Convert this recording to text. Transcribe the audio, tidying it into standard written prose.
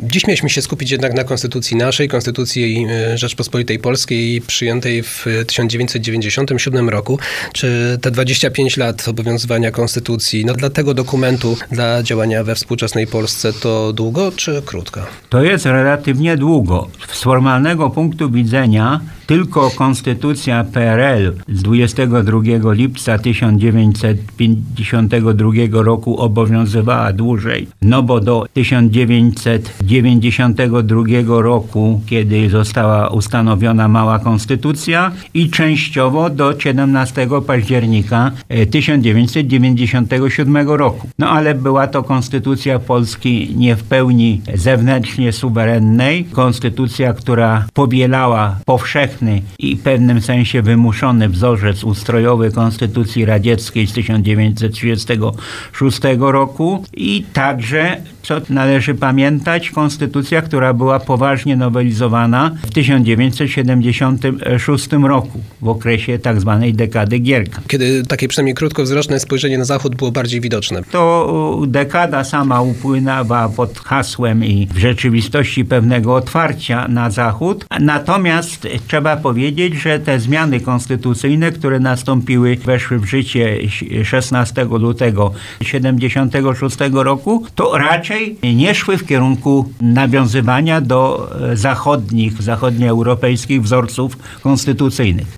Dziś mieliśmy się skupić jednak na konstytucji naszej, konstytucji Rzeczpospolitej Polskiej przyjętej w 1997 roku. Czy te 25 lat obowiązywania konstytucji dla tego dokumentu, dla działania we współczesnej Polsce to długo czy krótko? To jest relatywnie długo. Z formalnego punktu widzenia tylko konstytucja PRL z 22 lipca 1952 roku obowiązywała dłużej, bo do 1992 roku, kiedy została ustanowiona mała konstytucja i częściowo do 17 października 1997 roku. Ale była to konstytucja Polski nie w pełni zewnętrznie suwerennej, konstytucja, która powielała powszechny i w pewnym sensie wymuszony wzorzec ustrojowy Konstytucji Radzieckiej z 1936 roku i także, co należy pamiętać, konstytucja, która była poważnie nowelizowana w 1976 roku, w okresie tzw. dekady Gierka. Kiedy takie przynajmniej krótkowzroczne spojrzenie na Zachód było bardziej widoczne. To dekada sama upłynęła pod hasłem i w rzeczywistości pewnego otwarcia na Zachód. Natomiast trzeba powiedzieć, że te zmiany konstytucyjne, które nastąpiły, weszły w życie 16 lutego 1976 roku, to raczej nie szły w kierunku nawiązywania do zachodnioeuropejskich wzorców konstytucyjnych.